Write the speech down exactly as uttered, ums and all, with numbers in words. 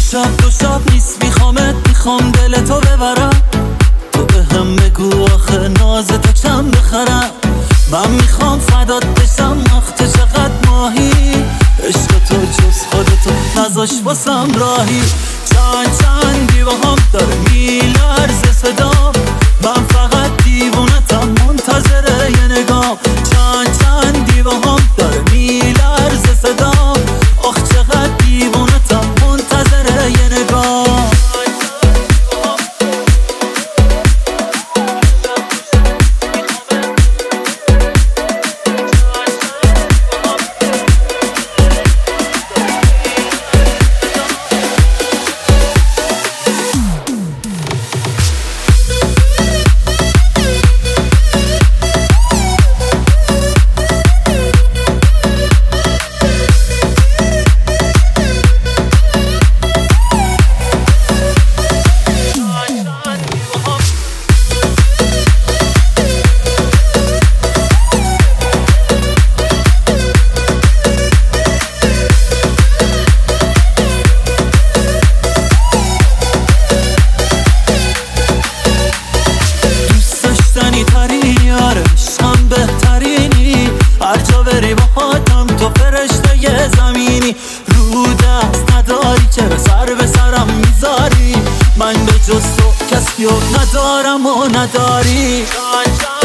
شب دو شب نیست میخوامت، میخوام دل تو ببرم. تو به هم بگو آخه ناز تو چند بخرم. من میخوام فدات بشم وقت چقدر ماهی. عشق تو جز خودتو نذاش واسم راهی. چند چند دیوه هم داره میلرزه صدام. من فقط دیوونتم منتظر یه نگاه. چند چند دیوه هم داره میلرزه صدام. آخ چقدر دیوونتم منتظر یه نگاه. عشقم بهترینی، هر جا بری با خاتم تو فرشته ی زمینی. رو دست نداری چرا سر به سرم میذاری؟ من به جز تو کسی رو ندارم و نداری.